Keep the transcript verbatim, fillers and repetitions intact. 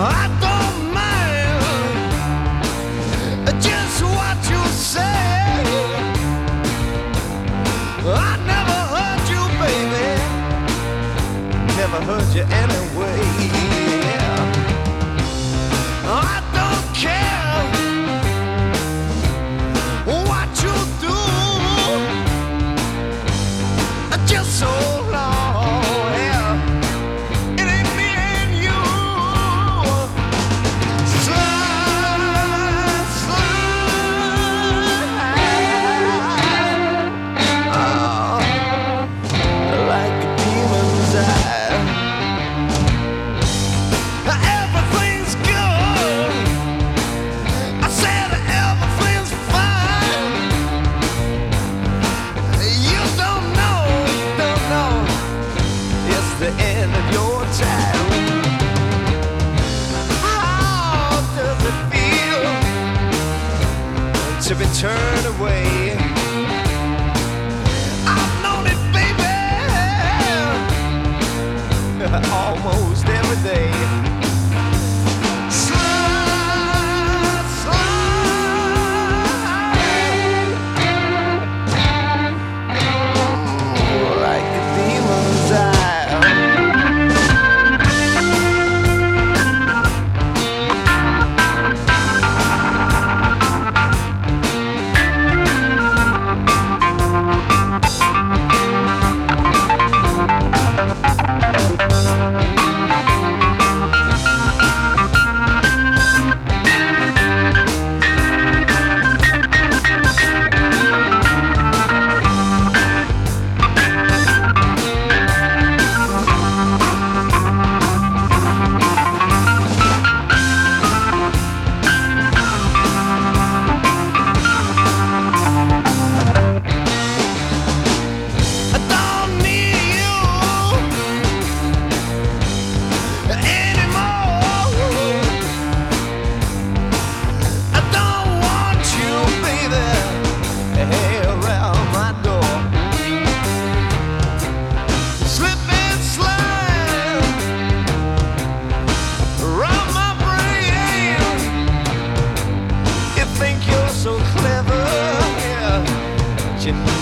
I don't mind just what you say. I never hurt you, baby. Never hurt you anyway. I don't care what you do, just so long. Yeah. It ain't me and you. Slide, slide, oh, like a demon's eye. Everything's good. I said everything's fine. You don't know, you don't know. It's the end of your time. How does it feel to be turned away? I've known it, baby, almost every day. Slide, slide, like a demon's eye. I don't need you anymore. I don't want you, baby, hey, around my door. Slip and slide around my brain. You think you're so clever, yeah, but you